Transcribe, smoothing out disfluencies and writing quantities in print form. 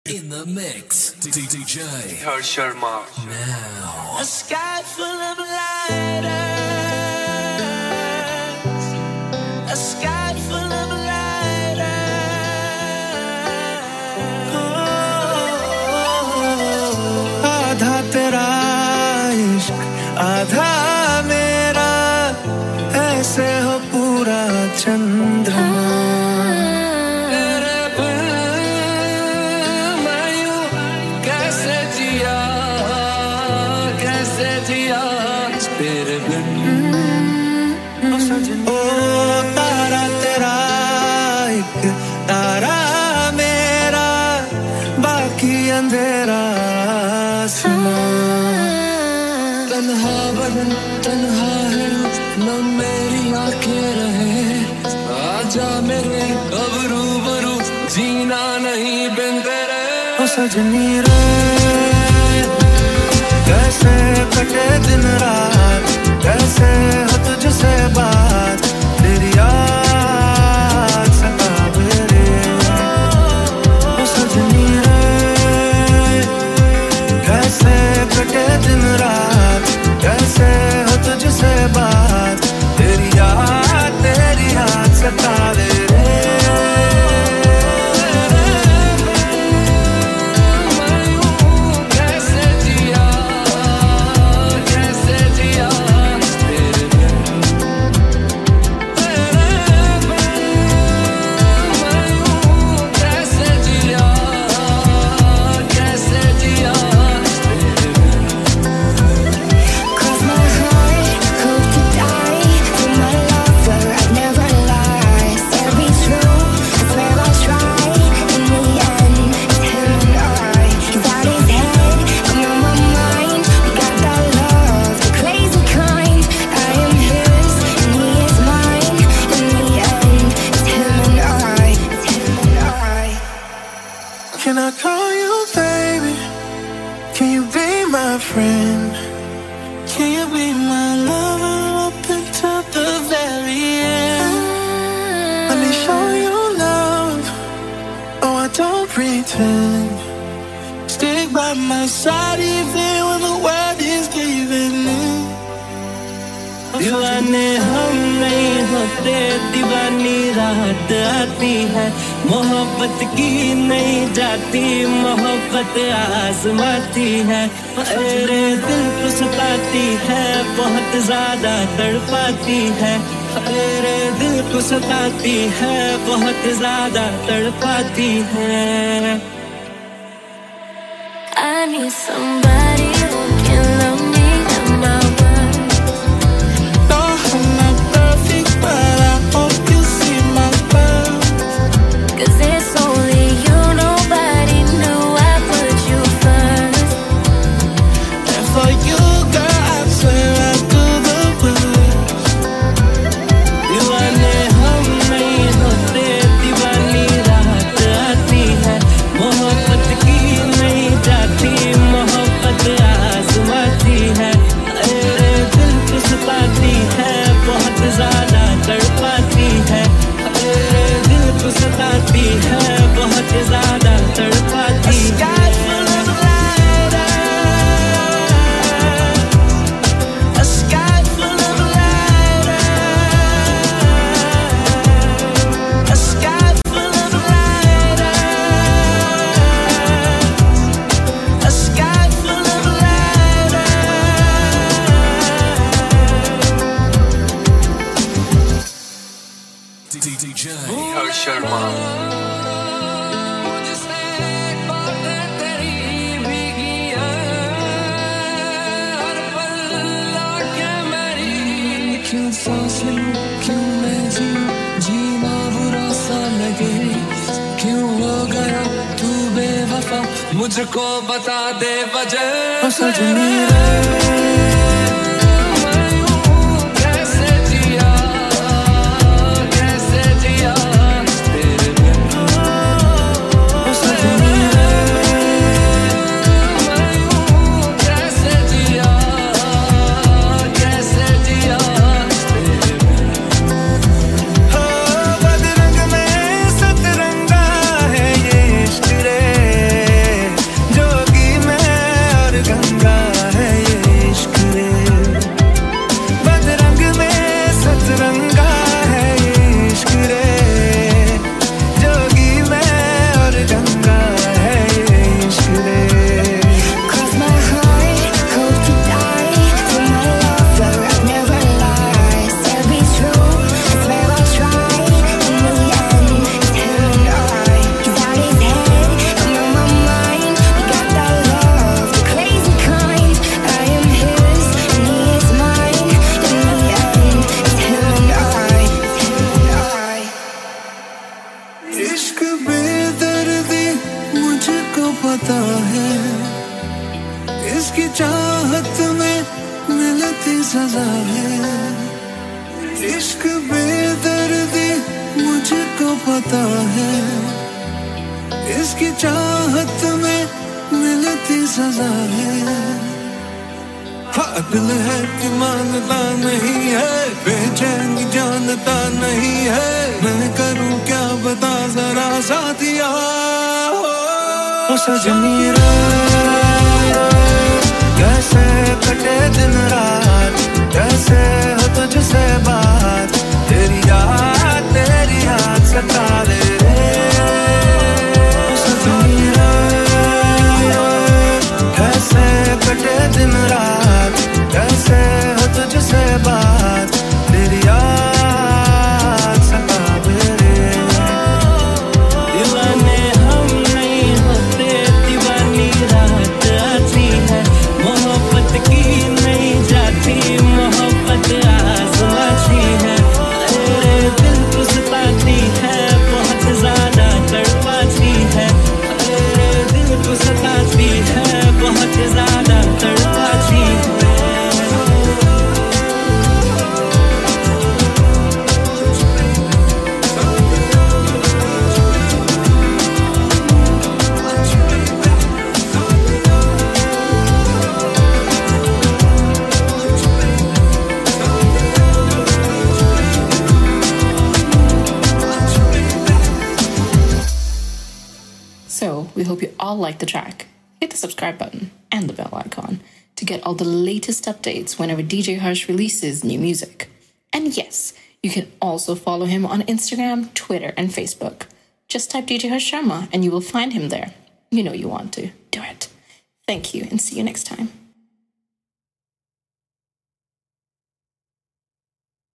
In the mix, DJ Harsh Sharma. now. A sky full of lighters. A sky full of lighters. आधा तेरा इश्क आधा मेरा ऐसे हो पूरा चंद्रमा तेरे बिन ओ तारा तेरा एक तारा मेरा बाकी अंधेरा तन्हा बदन तन्हा है न मेरी आंखें रहे आजा मेरे अब रूबरू जीना नहीं बिन तेरे ओ सजनी रे कैसे कटे दिन रात कैसे हो तुझसे बात तेरी याद सतावे रे ओ सजनी रे कैसे कटे दिन रात कैसे हो तुझसे बात तेरी याद सतावे रे Can I call you baby? Can you be my friend? Can you be my lover up until the very end? Let me show you love. Oh, I don't pretend. Stick by my side even when the world is giving in. दीवाने हम नहीं होते दीवानी रात आती है मोहब्बत की नहीं जाती मोहब्बत आजमाती है तेरे दिल को सताती है बहुत ज्यादा तड़पाती है तेरे दिल को सताती है बहुत ज्यादा तड़पाती है I need somebody who can love me at my worst. But I hope you see my worth. 'Cause it's only you, nobody knew I put you first. And for you, girl, I swear I'd do the worst. दीवाने हम नहीं होते दीवानी रात आती है मोहब्बत की नहीं जाती मोहब्बत आजमाती है तेरे दिल को सताती है बहुत ज्यादा तड़पाती है तेरे दिल को सताती है बहुत ज्यादा तड़पाती है A sky full of lighters. A sky full of lighters. A sky full of lighters. DJ Harsh Sharma. क्यों सांस लूं क्यों मैं जीऊं जीना बुरा सा लगे क्यों हो गया तू बेवफा मुझको बता दे वजह ओ सजनी रे बदरंग में सतरंगा है ये इश्क रे पता है इसकी चाहत में मिलती सजा है। इश्क बेदर्दी मुझको पता है इसकी चाहत में मिलती सजा है। हाँ दिल है कि मानता नहीं है, बेचैनी जानता नहीं है, मैं करूं क्या बता जरा साथिया। ओ सजनी रे कैसे कटे दिन रात, कैसे हो तुझसे बात, तेरी याद सतावे रे। ओ सजनी रे कैसे कटे दिन रात, कैसे हो तुझसे बात, तेरी याद सतावे रे। दीवाने हम नहीं होते, दीवानी रात आती है, मोहब्बत की नहीं जाती, मोहब्बत आजमाती है। अरे दिल को सताती है, बहुत ज्यादा तड़पाती है, अरे दिल को सताती है, बहुत ज्यादा तड़पाती है। So, we hope you all liked the track. Hit the subscribe button and the bell icon to get all the latest updates whenever DJ Harsh releases new music. And yes, you can also follow him on Instagram, Twitter, and Facebook. Just type DJ Harsh Sharma and you will find him there. You know you want to. Do it. Thank you and see you next time.